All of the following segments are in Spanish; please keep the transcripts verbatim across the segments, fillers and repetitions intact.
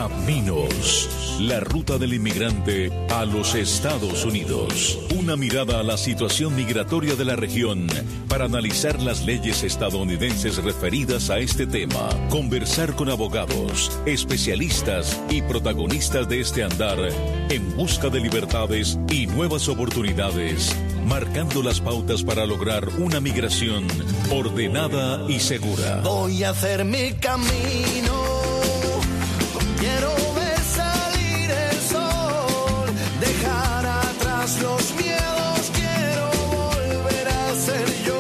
Caminos, la ruta del inmigrante a los Estados Unidos. Una mirada a la situación migratoria de la región para analizar las leyes estadounidenses referidas a este tema. Conversar con abogados, especialistas y protagonistas de este andar en busca de libertades y nuevas oportunidades, marcando las pautas para lograr una migración ordenada y segura. Voy a hacer mi camino. Quiero ver salir el sol, dejar atrás los miedos, quiero volver a ser yo.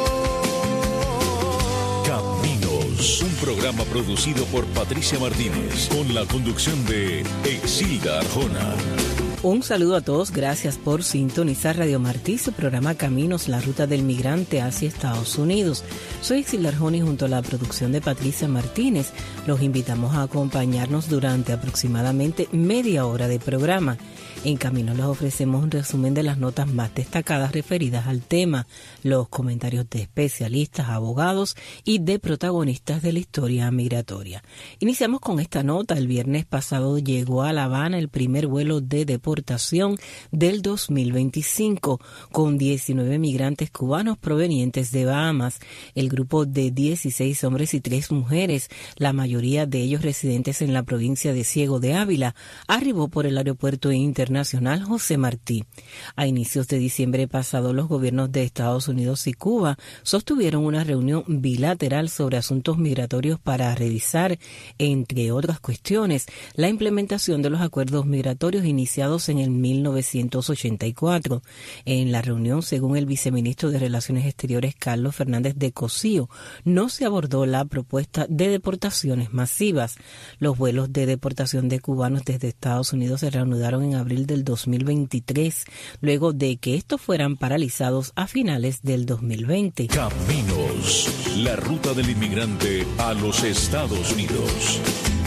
Caminos, un programa producido por Patricia Martínez, con la conducción de Exilda Arjona. Un saludo a todos, gracias por sintonizar Radio Martí, su programa Caminos, la ruta del migrante hacia Estados Unidos. Soy Exilda Arjona y junto a la producción de Patricia Martínez, los invitamos a acompañarnos durante aproximadamente media hora de programa. En Camino les ofrecemos un resumen de las notas más destacadas referidas al tema, los comentarios de especialistas, abogados y de protagonistas de la historia migratoria. Iniciamos con esta nota. El viernes pasado llegó a La Habana el primer vuelo de deportación del dos mil veinticinco con diecinueve migrantes cubanos provenientes de Bahamas. El grupo de dieciséis hombres y tres mujeres, la mayoría de ellos residentes en la provincia de Ciego de Ávila, arribó por el aeropuerto internacional José Martí. A inicios de diciembre pasado, los gobiernos de Estados Unidos y Cuba sostuvieron una reunión bilateral sobre asuntos migratorios para revisar, entre otras cuestiones, la implementación de los acuerdos migratorios iniciados en el mil novecientos ochenta y cuatro. En la reunión, según el viceministro de Relaciones Exteriores Carlos Fernández de Cosío, no se abordó la propuesta de deportaciones masivas. Los vuelos de deportación de cubanos desde Estados Unidos se reanudaron en abril del dos mil veintitrés, luego de que estos fueran paralizados a finales del dos mil veinte. Caminos, la ruta del inmigrante a los Estados Unidos.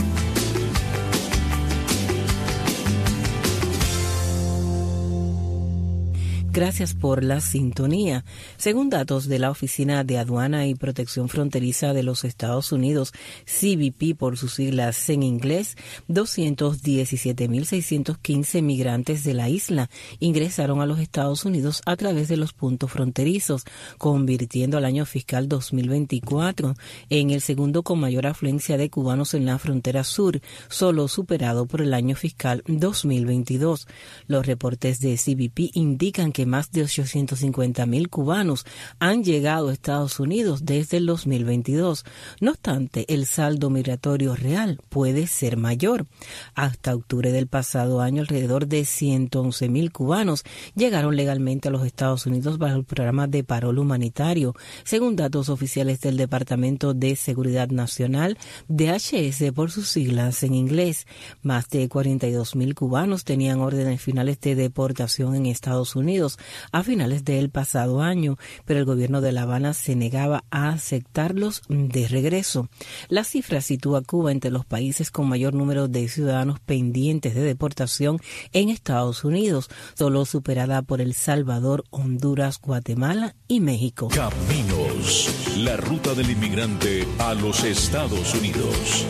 Gracias por la sintonía. Según datos de la Oficina de Aduana y Protección Fronteriza de los Estados Unidos, C B P por sus siglas en inglés, doscientos diecisiete mil seiscientos quince migrantes de la isla ingresaron a los Estados Unidos a través de los puntos fronterizos, convirtiendo al año fiscal dos mil veinticuatro en el segundo con mayor afluencia de cubanos en la frontera sur, solo superado por el año fiscal dos mil veintidós. Los reportes de C B P indican que más de ochocientos cincuenta mil cubanos han llegado a Estados Unidos desde el dos mil veintidós. No obstante, el saldo migratorio real puede ser mayor. Hasta octubre del pasado año, alrededor de ciento once mil cubanos llegaron legalmente a los Estados Unidos bajo el programa de parol humanitario, según datos oficiales del Departamento de Seguridad Nacional, D H S por sus siglas en inglés. Más de cuarenta y dos mil cubanos tenían órdenes finales de deportación en Estados Unidos a finales del pasado año, pero el gobierno de La Habana se negaba a aceptarlos de regreso. La cifra sitúa a Cuba entre los países con mayor número de ciudadanos pendientes de deportación en Estados Unidos, solo superada por El Salvador, Honduras, Guatemala y México. Caminos, la ruta del inmigrante a los Estados Unidos.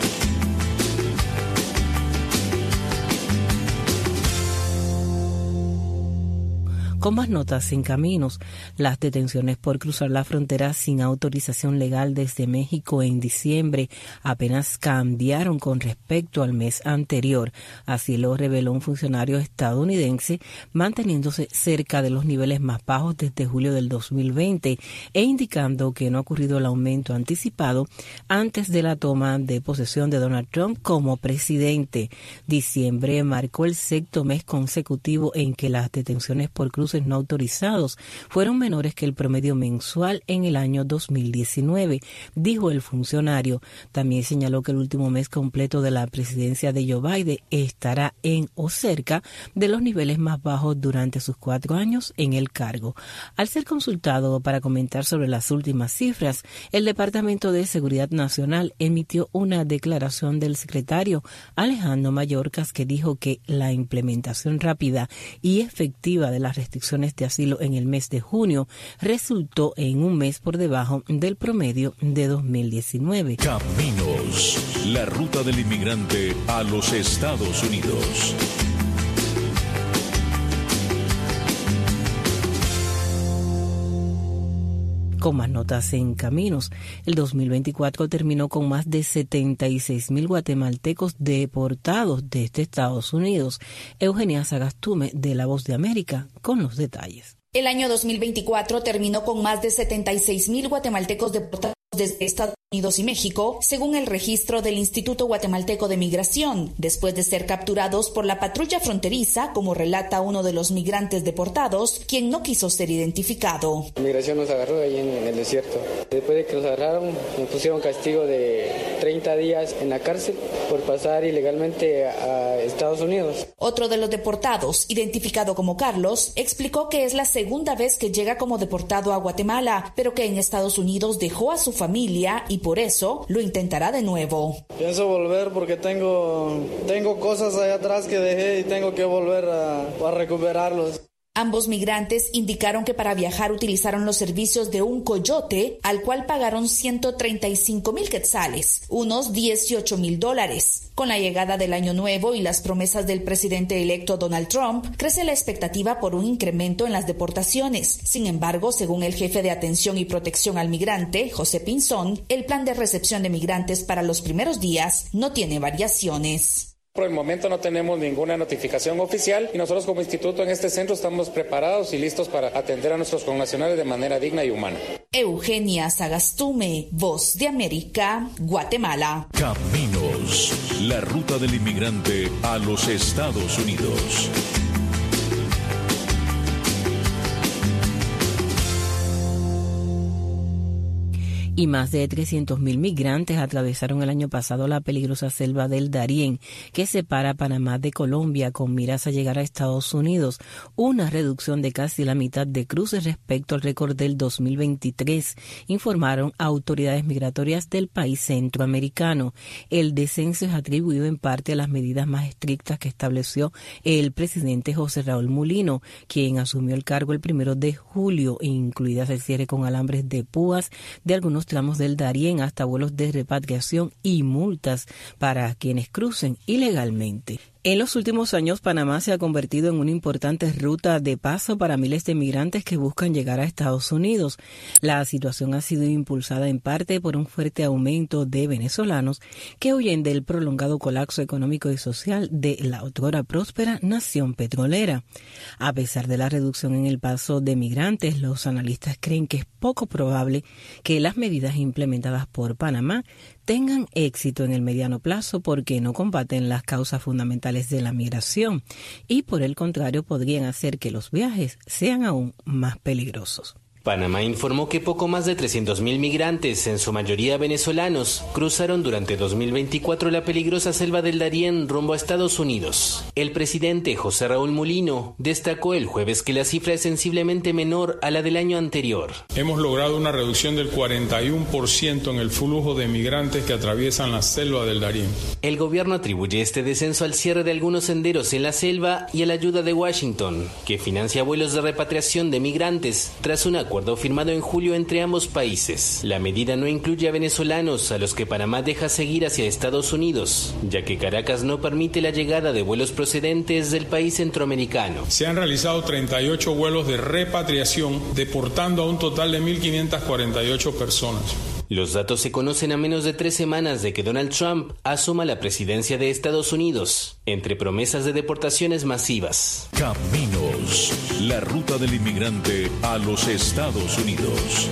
Con más notas en Caminos, las detenciones por cruzar la frontera sin autorización legal desde México en diciembre apenas cambiaron con respecto al mes anterior. Así lo reveló un funcionario estadounidense, manteniéndose cerca de los niveles más bajos desde julio del dos mil veinte e indicando que no ha ocurrido el aumento anticipado antes de la toma de posesión de Donald Trump como presidente. Diciembre marcó el sexto mes consecutivo en que las detenciones por cruzar no autorizados fueron menores que el promedio mensual en el año dos mil diecinueve, dijo el funcionario. También señaló que el último mes completo de la presidencia de Joe Biden estará en o cerca de los niveles más bajos durante sus cuatro años en el cargo. Al ser consultado para comentar sobre las últimas cifras, el Departamento de Seguridad Nacional emitió una declaración del secretario Alejandro Mayorkas que dijo que la implementación rápida y efectiva de las restricciones restricciones de asilo en el mes de junio resultó en un mes por debajo del promedio de dos mil diecinueve. Caminos, la ruta del inmigrante a los Estados Unidos. Con más notas en Caminos, el dos mil veinticuatro terminó con más de setenta y seis mil guatemaltecos deportados desde Estados Unidos. Eugenia Sagastume, de La Voz de América, con los detalles. El año dos mil veinticuatro terminó con más de setenta y seis mil guatemaltecos deportados desde Estados Unidos y México, según el registro del Instituto Guatemalteco de Migración, después de ser capturados por la patrulla fronteriza, como relata uno de los migrantes deportados, quien no quiso ser identificado. La migración nos agarró ahí en, en el desierto. Después de que nos agarraron, nos pusieron castigo de treinta días en la cárcel por pasar ilegalmente a Estados Unidos. Otro de los deportados, identificado como Carlos, explicó que es la segunda vez que llega como deportado a Guatemala, pero que en Estados Unidos dejó a su familia y por eso lo intentará de nuevo. Pienso volver porque tengo, tengo cosas allá atrás que dejé y tengo que volver a, a recuperarlos. Ambos migrantes indicaron que para viajar utilizaron los servicios de un coyote, al cual pagaron ciento treinta y cinco mil quetzales, unos dieciocho mil dólares. Con la llegada del año nuevo y las promesas del presidente electo Donald Trump, crece la expectativa por un incremento en las deportaciones. Sin embargo, según el jefe de Atención y Protección al Migrante, José Pinzón, el plan de recepción de migrantes para los primeros días no tiene variaciones. Por el momento no tenemos ninguna notificación oficial y nosotros como instituto en este centro estamos preparados y listos para atender a nuestros connacionales de manera digna y humana. Eugenia Sagastume, Voz de América, Guatemala. Caminos, la ruta del inmigrante a los Estados Unidos. Y más de trescientos mil migrantes atravesaron el año pasado la peligrosa selva del Darién, que separa Panamá de Colombia con miras a llegar a Estados Unidos, una reducción de casi la mitad de cruces respecto al récord del dos mil veintitrés, informaron autoridades migratorias del país centroamericano. El descenso es atribuido en parte a las medidas más estrictas que estableció el presidente José Raúl Mulino, quien asumió el cargo el primero de julio, incluidas el cierre con alambres de púas de algunos tramos del Darién hasta vuelos de repatriación y multas para quienes crucen ilegalmente. En los últimos años, Panamá se ha convertido en una importante ruta de paso para miles de migrantes que buscan llegar a Estados Unidos. La situación ha sido impulsada en parte por un fuerte aumento de venezolanos que huyen del prolongado colapso económico y social de la otrora próspera nación petrolera. A pesar de la reducción en el paso de migrantes, los analistas creen que es poco probable que las medidas implementadas por Panamá tengan éxito en el mediano plazo porque no combaten las causas fundamentales de la migración y por el contrario podrían hacer que los viajes sean aún más peligrosos. Panamá informó que poco más de trescientos mil migrantes, en su mayoría venezolanos, cruzaron durante dos mil veinticuatro la peligrosa selva del Darién rumbo a Estados Unidos. El presidente José Raúl Mulino destacó el jueves que la cifra es sensiblemente menor a la del año anterior. Hemos logrado una reducción del cuarenta y uno por ciento en el flujo de migrantes que atraviesan la selva del Darién. El gobierno atribuye este descenso al cierre de algunos senderos en la selva y a la ayuda de Washington, que financia vuelos de repatriación de migrantes tras una acuerdo firmado en julio entre ambos países. La medida no incluye a venezolanos, a los que Panamá deja seguir hacia Estados Unidos, ya que Caracas no permite la llegada de vuelos procedentes del país centroamericano. Se han realizado treinta y ocho vuelos de repatriación, deportando a un total de mil quinientas cuarenta y ocho personas. Los datos se conocen a menos de tres semanas de que Donald Trump asuma la presidencia de Estados Unidos, entre promesas de deportaciones masivas. Caminos, la ruta del inmigrante a los Estados Unidos.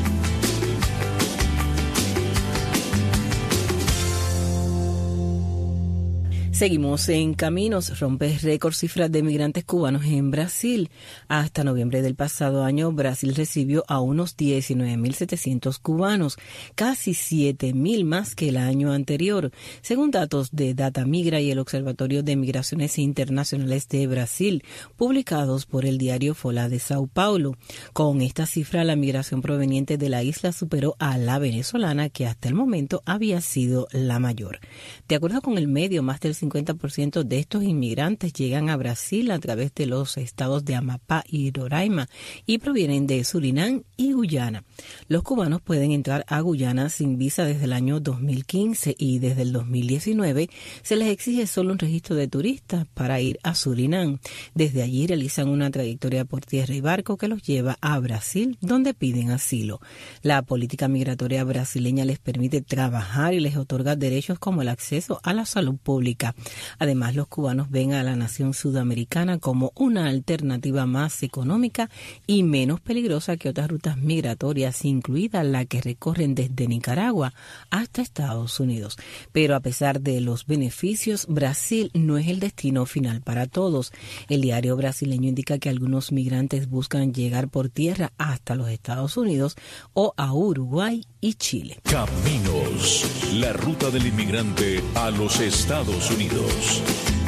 Seguimos en Caminos. Rompe récord cifras de migrantes cubanos en Brasil. Hasta noviembre del pasado año, Brasil recibió a unos diecinueve mil setecientos cubanos, casi siete mil más que el año anterior, según datos de Data Migra y el Observatorio de Migraciones Internacionales de Brasil, publicados por el diario Folha de Sao Paulo. Con esta cifra, la migración proveniente de la isla superó a la venezolana, que hasta el momento había sido la mayor. De acuerdo con el medio, más del cincuenta por ciento de estos inmigrantes llegan a Brasil a través de los estados de Amapá y Roraima y provienen de Surinam y Guyana. Los cubanos pueden entrar a Guyana sin visa desde el año dos mil quince y desde el dos mil diecinueve se les exige solo un registro de turistas para ir a Surinam. Desde allí realizan una trayectoria por tierra y barco que los lleva a Brasil, donde piden asilo. La política migratoria brasileña les permite trabajar y les otorga derechos como el acceso a la salud pública. Además, los cubanos ven a la nación sudamericana como una alternativa más económica y menos peligrosa que otras rutas migratorias, incluida la que recorren desde Nicaragua hasta Estados Unidos. Pero a pesar de los beneficios, Brasil no es el destino final para todos. El diario brasileño indica que algunos migrantes buscan llegar por tierra hasta los Estados Unidos o a Uruguay y Chile. Caminos, la ruta del inmigrante a los Estados Unidos.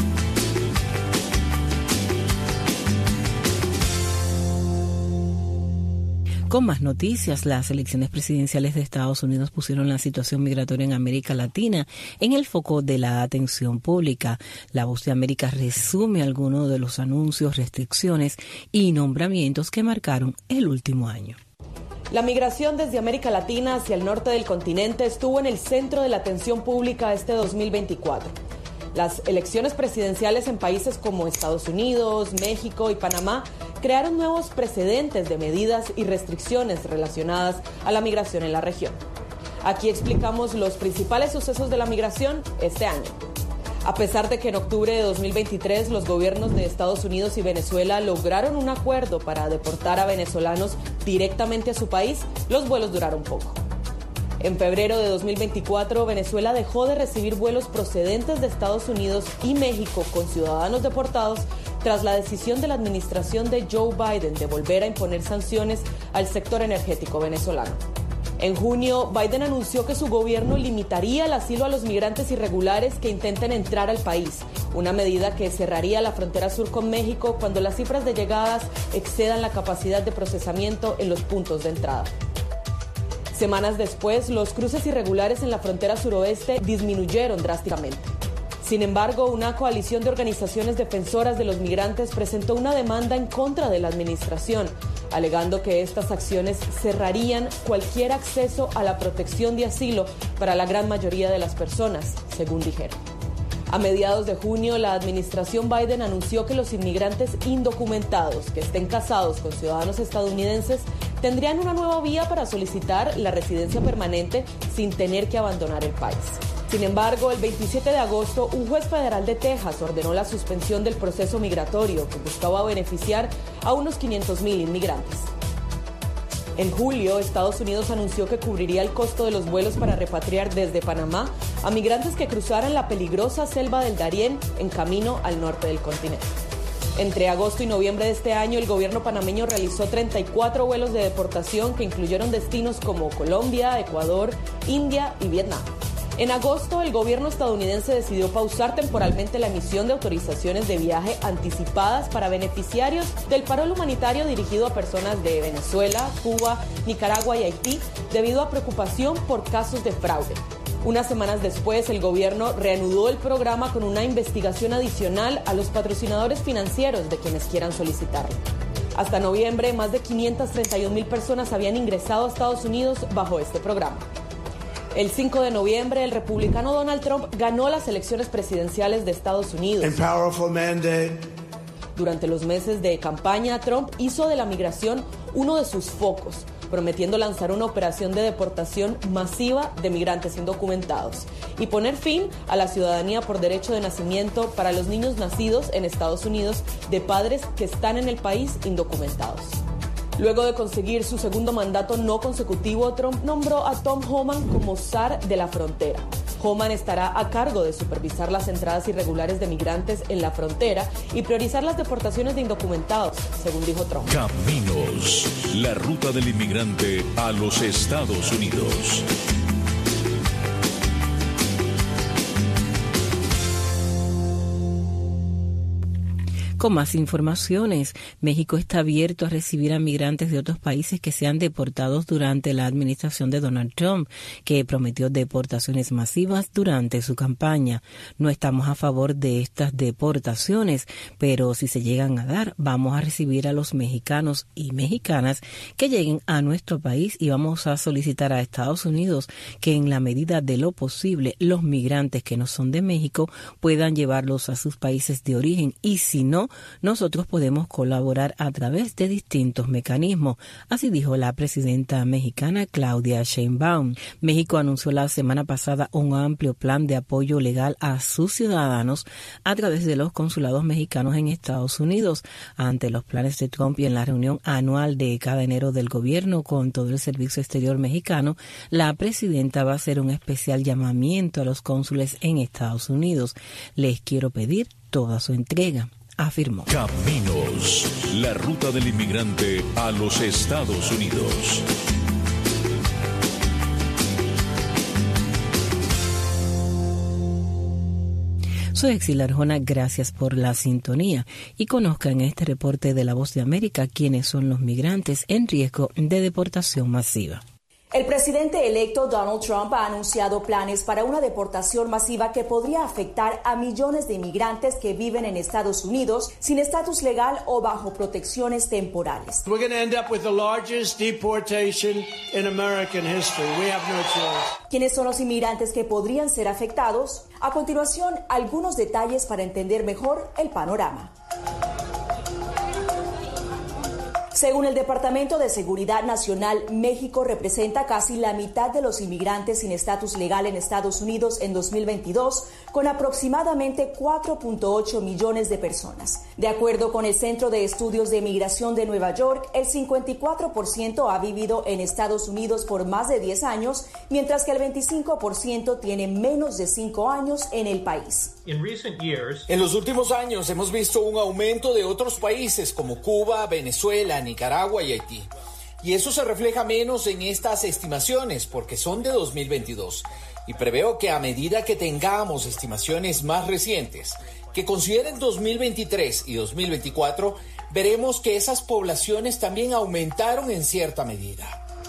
Con más noticias, las elecciones presidenciales de Estados Unidos pusieron la situación migratoria en América Latina en el foco de la atención pública. La Voz de América resume algunos de los anuncios, restricciones y nombramientos que marcaron el último año. La migración desde América Latina hacia el norte del continente estuvo en el centro de la atención pública este dos mil veinticuatro. Las elecciones presidenciales en países como Estados Unidos, México y Panamá crearon nuevos precedentes de medidas y restricciones relacionadas a la migración en la región. Aquí explicamos los principales sucesos de la migración este año. A pesar de que en octubre de dos mil veintitrés los gobiernos de Estados Unidos y Venezuela lograron un acuerdo para deportar a venezolanos directamente a su país, los vuelos duraron poco. En febrero de dos mil veinticuatro, Venezuela dejó de recibir vuelos procedentes de Estados Unidos y México con ciudadanos deportados tras la decisión de la administración de Joe Biden de volver a imponer sanciones al sector energético venezolano. En junio, Biden anunció que su gobierno limitaría el asilo a los migrantes irregulares que intenten entrar al país, una medida que cerraría la frontera sur con México cuando las cifras de llegadas excedan la capacidad de procesamiento en los puntos de entrada. Semanas después, los cruces irregulares en la frontera suroeste disminuyeron drásticamente. Sin embargo, una coalición de organizaciones defensoras de los migrantes presentó una demanda en contra de la administración, alegando que estas acciones cerrarían cualquier acceso a la protección de asilo para la gran mayoría de las personas, según dijeron. A mediados de junio, la administración Biden anunció que los inmigrantes indocumentados que estén casados con ciudadanos estadounidenses tendrían una nueva vía para solicitar la residencia permanente sin tener que abandonar el país. Sin embargo, el veintisiete de agosto, un juez federal de Texas ordenó la suspensión del proceso migratorio que buscaba beneficiar a unos quinientos mil inmigrantes. En julio, Estados Unidos anunció que cubriría el costo de los vuelos para repatriar desde Panamá a migrantes que cruzaran la peligrosa selva del Darién en camino al norte del continente. Entre agosto y noviembre de este año, el gobierno panameño realizó treinta y cuatro vuelos de deportación que incluyeron destinos como Colombia, Ecuador, India y Vietnam. En agosto, el gobierno estadounidense decidió pausar temporalmente la emisión de autorizaciones de viaje anticipadas para beneficiarios del parol humanitario dirigido a personas de Venezuela, Cuba, Nicaragua y Haití, debido a preocupación por casos de fraude. Unas semanas después, el gobierno reanudó el programa con una investigación adicional a los patrocinadores financieros de quienes quieran solicitarlo. Hasta noviembre, más de quinientas treinta y un mil personas habían ingresado a Estados Unidos bajo este programa. El cinco de noviembre, el republicano Donald Trump ganó las elecciones presidenciales de Estados Unidos. Durante los meses de campaña, Trump hizo de la migración uno de sus focos, prometiendo lanzar una operación de deportación masiva de migrantes indocumentados y poner fin a la ciudadanía por derecho de nacimiento para los niños nacidos en Estados Unidos de padres que están en el país indocumentados. Luego de conseguir su segundo mandato no consecutivo, Trump nombró a Tom Homan como zar de la frontera. Homan estará a cargo de supervisar las entradas irregulares de migrantes en la frontera y priorizar las deportaciones de indocumentados, según dijo Trump. Caminos, la ruta del inmigrante a los Estados Unidos. Con más informaciones, México está abierto a recibir a migrantes de otros países que sean deportados durante la administración de Donald Trump, que prometió deportaciones masivas durante su campaña. No estamos a favor de estas deportaciones, pero si se llegan a dar, vamos a recibir a los mexicanos y mexicanas que lleguen a nuestro país y vamos a solicitar a Estados Unidos que en la medida de lo posible los migrantes que no son de México puedan llevarlos a sus países de origen y si no, nosotros podemos colaborar a través de distintos mecanismos. Así dijo la presidenta mexicana Claudia Sheinbaum. México anunció la semana pasada un amplio plan de apoyo legal a sus ciudadanos a través de los consulados mexicanos en Estados Unidos. Ante los planes de Trump y en la reunión anual de cada enero del gobierno con todo el servicio exterior mexicano, la presidenta va a hacer un especial llamamiento a los cónsules en Estados Unidos. Les quiero pedir toda su entrega, afirmó. Caminos, la ruta del inmigrante a los Estados Unidos. Soy Exila Arjona, gracias por la sintonía y conozcan este reporte de La Voz de América quiénes son los migrantes en riesgo de deportación masiva. El presidente electo Donald Trump ha anunciado planes para una deportación masiva que podría afectar a millones de inmigrantes que viven en Estados Unidos sin estatus legal o bajo protecciones temporales. We're going to end up with the largest deportation in American history. We have no choice. ¿Quiénes son los inmigrantes que podrían ser afectados? A continuación, algunos detalles para entender mejor el panorama. Según el Departamento de Seguridad Nacional, México representa casi la mitad de los inmigrantes sin estatus legal en Estados Unidos en dos mil veintidós, con aproximadamente cuatro punto ocho millones de personas. De acuerdo con el Centro de Estudios de Migración de Nueva York, el cincuenta y cuatro por ciento ha vivido en Estados Unidos por más de diez años, mientras que el veinticinco por ciento tiene menos de cinco años en el país. En los últimos años hemos visto un aumento de otros países como Cuba, Venezuela, Nicaragua y Haití. Y eso se refleja menos en estas estimaciones porque son de dos mil veintidós. Y preveo que a medida que tengamos estimaciones más recientes que consideren dos mil veintitrés y dos mil veinticuatro, veremos que esas poblaciones también aumentaron en cierta medida.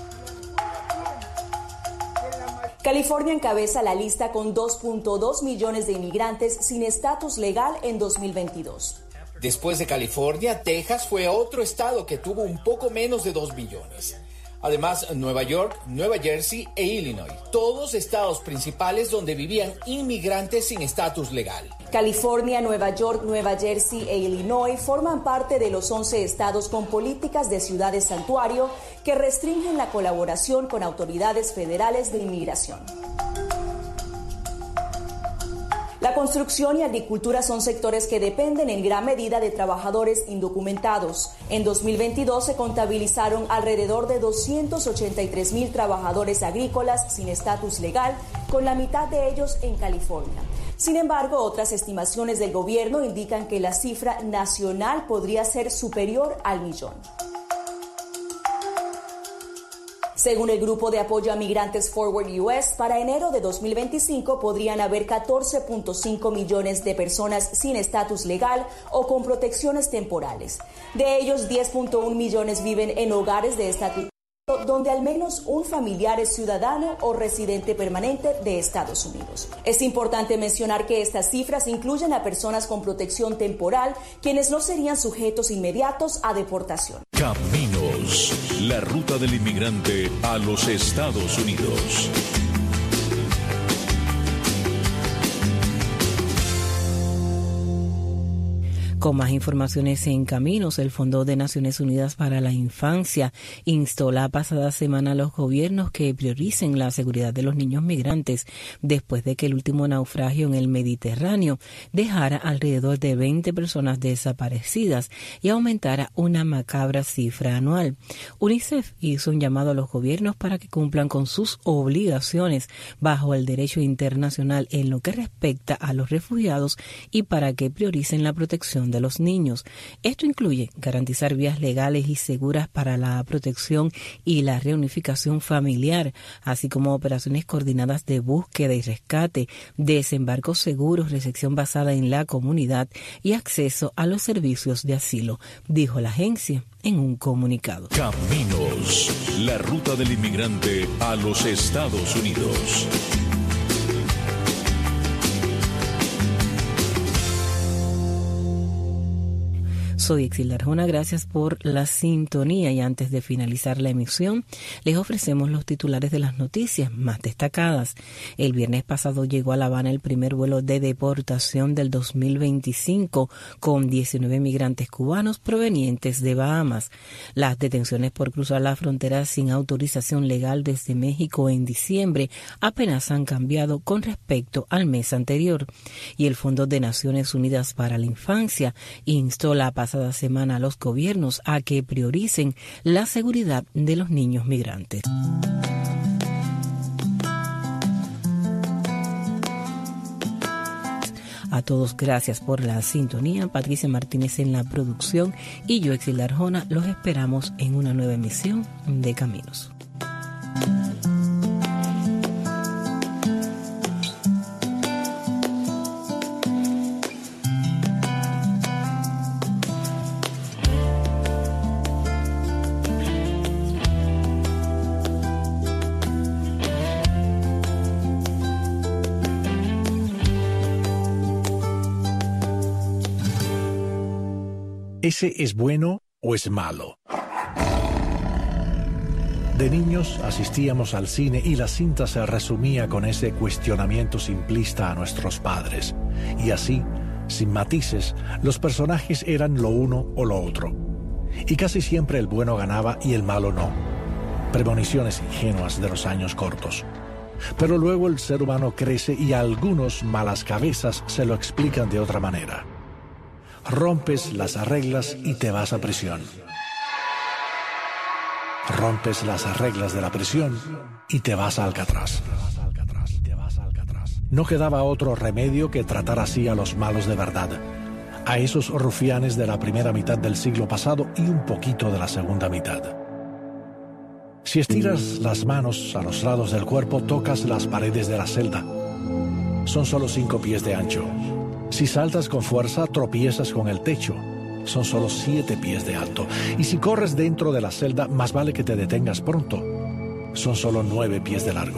California encabeza la lista con dos punto dos millones de inmigrantes sin estatus legal en dos mil veintidós. Después de California, Texas fue otro estado que tuvo un poco menos de dos millones. Además, Nueva York, Nueva Jersey e Illinois, todos estados principales donde vivían inmigrantes sin estatus legal. California, Nueva York, Nueva Jersey e Illinois forman parte de los once estados con políticas de ciudades santuario que restringen la colaboración con autoridades federales de inmigración. La construcción y agricultura son sectores que dependen en gran medida de trabajadores indocumentados. En dos mil veintidós se contabilizaron alrededor de doscientos ochenta y tres mil trabajadores agrícolas sin estatus legal, con la mitad de ellos en California. Sin embargo, otras estimaciones del gobierno indican que la cifra nacional podría ser superior al millón. Según el grupo de apoyo a migrantes Forward U S, para enero de dos mil veinticinco podrían haber catorce punto cinco millones de personas sin estatus legal o con protecciones temporales. De ellos, diez punto uno millones viven en hogares de estatus donde al menos un familiar es ciudadano o residente permanente de Estados Unidos. Es importante mencionar que estas cifras incluyen a personas con protección temporal, quienes no serían sujetos inmediatos a deportación. Caminos, la ruta del inmigrante a los Estados Unidos. Con más informaciones en Caminos, el Fondo de Naciones Unidas para la Infancia instó la pasada semana a los gobiernos que prioricen la seguridad de los niños migrantes después de que el último naufragio en el Mediterráneo dejara alrededor de veinte personas desaparecidas y aumentara una macabra cifra anual. UNICEF hizo un llamado a los gobiernos para que cumplan con sus obligaciones bajo el derecho internacional en lo que respecta a los refugiados y para que prioricen la protección de de los niños. Esto incluye garantizar vías legales y seguras para la protección y la reunificación familiar, así como operaciones coordinadas de búsqueda y rescate, desembarcos seguros, recepción basada en la comunidad y acceso a los servicios de asilo, dijo la agencia en un comunicado. Caminos, la ruta del inmigrante a los Estados Unidos. Soy Exilda Arjona, gracias por la sintonía y antes de finalizar la emisión les ofrecemos los titulares de las noticias más destacadas. El viernes pasado llegó a La Habana el primer vuelo de deportación del dos mil veinticinco con diecinueve migrantes cubanos provenientes de Bahamas. Las detenciones por cruzar la frontera sin autorización legal desde México en diciembre apenas han cambiado con respecto al mes anterior. Y el Fondo de Naciones Unidas para la Infancia instó la pasada semana a los gobiernos a que prioricen la seguridad de los niños migrantes. A todos gracias por la sintonía. Patricia Martínez en la producción y yo, Exilda Arjona, los esperamos en una nueva emisión de Caminos. ¿Ese es bueno o es malo? De niños asistíamos al cine y la cinta se resumía con ese cuestionamiento simplista a nuestros padres. Y así, sin matices, los personajes eran lo uno o lo otro. Y casi siempre el bueno ganaba y el malo no. Premoniciones ingenuas de los años cortos. Pero luego el ser humano crece y a algunos malas cabezas se lo explican de otra manera. Rompes las reglas y te vas a prisión. Rompes las reglas de la prisión y te vas a Alcatraz. No quedaba otro remedio que tratar así a los malos de verdad, a esos rufianes de la primera mitad del siglo pasado y un poquito de la segunda mitad. Si estiras las manos a los lados del cuerpo, tocas las paredes de la celda. Son solo cinco pies de ancho. Si saltas con fuerza, tropiezas con el techo. Son solo siete pies de alto. Y si corres dentro de la celda, más vale que te detengas pronto. Son solo nueve pies de largo.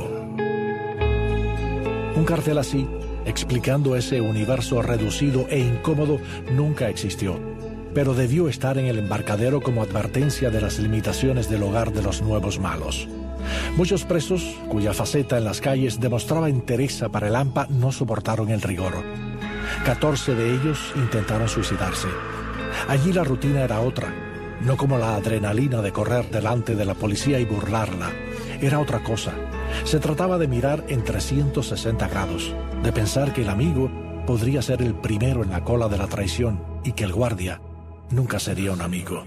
Un cartel así, explicando ese universo reducido e incómodo, nunca existió. Pero debió estar en el embarcadero como advertencia de las limitaciones del hogar de los nuevos malos. Muchos presos, cuya faceta en las calles demostraba entereza para el hampa, no soportaron el rigor. Catorce de ellos intentaron suicidarse. Allí la rutina era otra, no como la adrenalina de correr delante de la policía y burlarla. Era otra cosa. Se trataba de mirar en trescientos sesenta grados, de pensar que el amigo podría ser el primero en la cola de la traición y que el guardia nunca sería un amigo.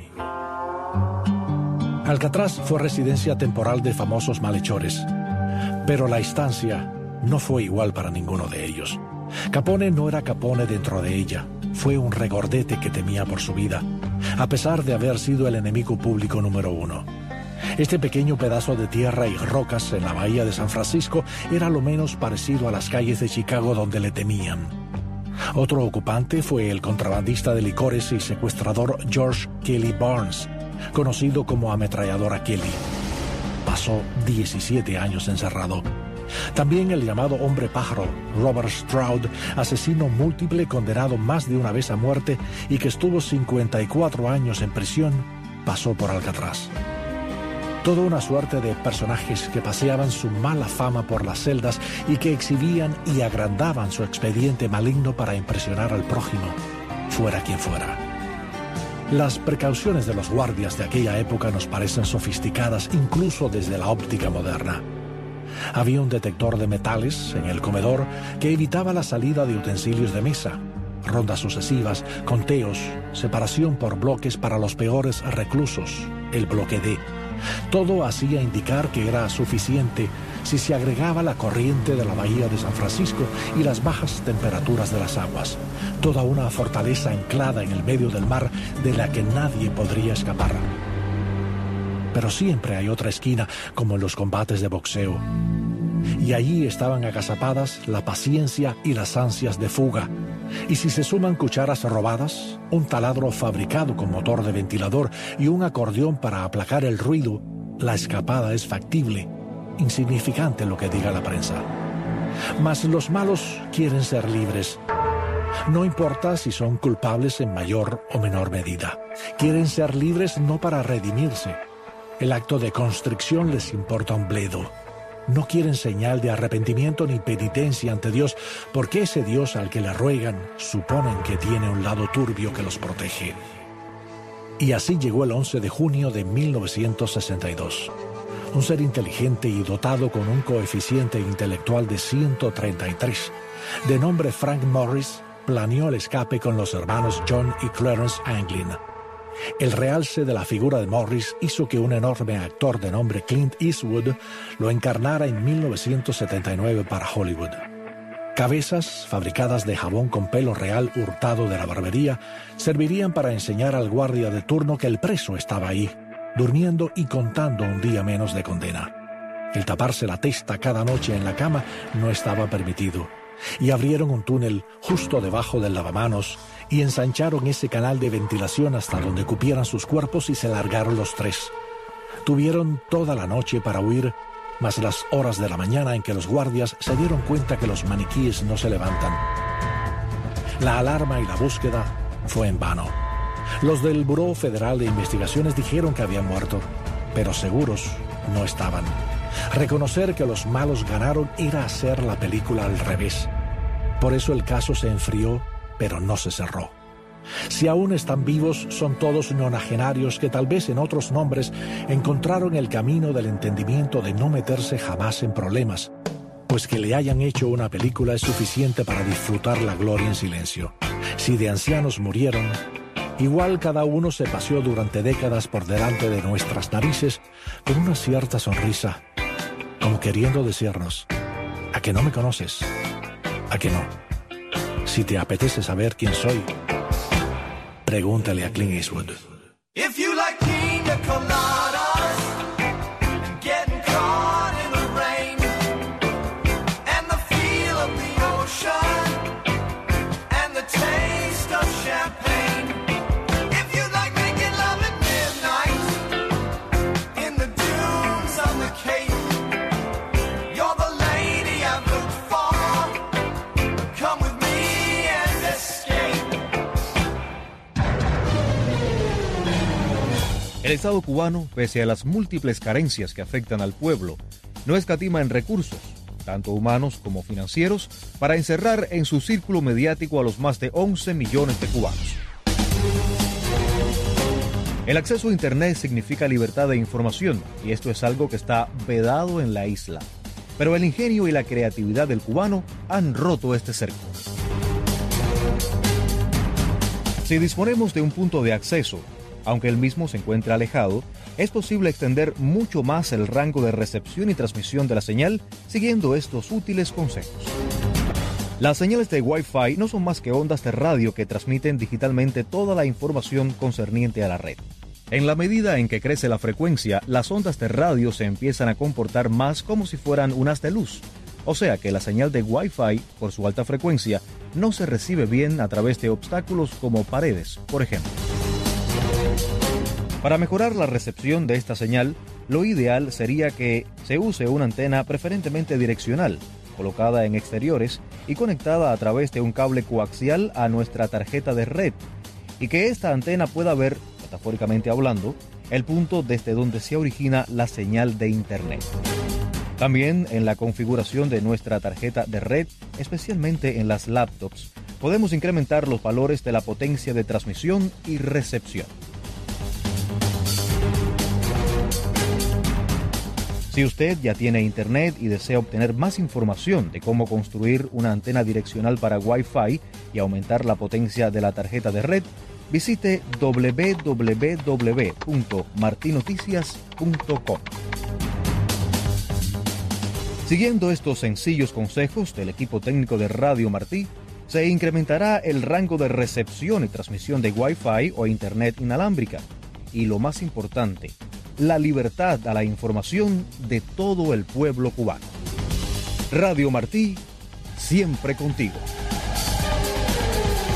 Alcatraz fue residencia temporal de famosos malhechores, pero la estancia no fue igual para ninguno de ellos. Capone no era Capone dentro de ella, fue un regordete que temía por su vida, a pesar de haber sido el enemigo público número uno. Este pequeño pedazo de tierra y rocas en la bahía de San Francisco era lo menos parecido a las calles de Chicago donde le temían. Otro ocupante fue el contrabandista de licores y secuestrador George Kelly Barnes, conocido como Ametralladora Kelly. Pasó diecisiete años encerrado. También el llamado hombre pájaro, Robert Stroud, asesino múltiple condenado más de una vez a muerte y que estuvo cincuenta y cuatro años en prisión, pasó por Alcatraz. Toda una suerte de personajes que paseaban su mala fama por las celdas y que exhibían y agrandaban su expediente maligno para impresionar al prójimo, fuera quien fuera. Las precauciones de los guardias de aquella época nos parecen sofisticadas incluso desde la óptica moderna. Había un detector de metales en el comedor que evitaba la salida de utensilios de mesa, rondas sucesivas, conteos, separación por bloques para los peores reclusos, el bloque D, Todo hacía indicar que era suficiente si se agregaba la corriente de la bahía de San Francisco y las bajas temperaturas de las aguas. Toda una fortaleza anclada en el medio del mar de la que nadie podría escapar. Pero siempre hay otra esquina, como en los combates de boxeo. Y allí estaban agazapadas la paciencia y las ansias de fuga. Y si se suman cucharas robadas, un taladro fabricado con motor de ventilador y un acordeón para aplacar el ruido, la escapada es factible, insignificante lo que diga la prensa. Mas los malos quieren ser libres. No importa si son culpables en mayor o menor medida. Quieren ser libres no para redimirse. El acto de constricción les importa un bledo. No quieren señal de arrepentimiento ni penitencia ante Dios, porque ese Dios al que le ruegan suponen que tiene un lado turbio que los protege. Y así llegó el once de junio de mil novecientos sesenta y dos. Un ser inteligente y dotado con un coeficiente intelectual de ciento treinta y tres, de nombre Frank Morris, planeó el escape con los hermanos John y Clarence Anglin. El realce de la figura de Morris hizo que un enorme actor de nombre Clint Eastwood lo encarnara en mil novecientos setenta y nueve para Hollywood. Cabezas fabricadas de jabón con pelo real hurtado de la barbería servirían para enseñar al guardia de turno que el preso estaba ahí, durmiendo y contando un día menos de condena. El taparse la testa cada noche en la cama no estaba permitido, y abrieron un túnel justo debajo del lavamanos y ensancharon ese canal de ventilación hasta donde cupieran sus cuerpos y se largaron los tres. Tuvieron toda la noche para huir, más las horas de la mañana en que los guardias se dieron cuenta que los maniquíes no se levantan. La alarma y la búsqueda fue en vano. Los del Buró Federal de Investigaciones dijeron que habían muerto, pero seguros no estaban. Reconocer que los malos ganaron era hacer la película al revés. Por eso el caso se enfrió, pero no se cerró. Si aún están vivos, son todos nonagenarios que tal vez en otros nombres encontraron el camino del entendimiento de no meterse jamás en problemas, pues que le hayan hecho una película es suficiente para disfrutar la gloria en silencio. Si de ancianos murieron, igual cada uno se paseó durante décadas por delante de nuestras narices con una cierta sonrisa, como queriendo decirnos: ¿a que no me conoces? ¿A que no? Si te apetece saber quién soy, pregúntale a Clint Eastwood. If you like pina coladas and getting caught in the rain and the feel of the ocean and the taste of champagne, if you like making love at midnight in the dunes of the Cape, you're the lady I've looked for. Come with me and escape. El Estado cubano, pese a las múltiples carencias que afectan al pueblo, no escatima en recursos, tanto humanos como financieros, para encerrar en su círculo mediático a los más de once millones de cubanos. El acceso a Internet significa libertad de información, y esto es algo que está vedado en la isla. Pero el ingenio y la creatividad del cubano han roto este cerco. Si disponemos de un punto de acceso, aunque el mismo se encuentre alejado, es posible extender mucho más el rango de recepción y transmisión de la señal siguiendo estos útiles consejos. Las señales de Wi-Fi no son más que ondas de radio que transmiten digitalmente toda la información concerniente a la red. En la medida en que crece la frecuencia, las ondas de radio se empiezan a comportar más como si fueran un haz de luz. O sea que la señal de Wi-Fi, por su alta frecuencia, no se recibe bien a través de obstáculos como paredes, por ejemplo. Para mejorar la recepción de esta señal, lo ideal sería que se use una antena preferentemente direccional, colocada en exteriores y conectada a través de un cable coaxial a nuestra tarjeta de red, y que esta antena pueda ver, metafóricamente hablando, el punto desde donde se origina la señal de Internet. También en la configuración de nuestra tarjeta de red, especialmente en las laptops, podemos incrementar los valores de la potencia de transmisión y recepción. Si usted ya tiene Internet y desea obtener más información de cómo construir una antena direccional para Wi-Fi y aumentar la potencia de la tarjeta de red, visite doble u doble u doble u punto marti noticias punto com. Siguiendo estos sencillos consejos del equipo técnico de Radio Martí, se incrementará el rango de recepción y transmisión de Wi-Fi o Internet inalámbrica. Y lo más importante, la libertad a la información de todo el pueblo cubano. Radio Martí, siempre contigo.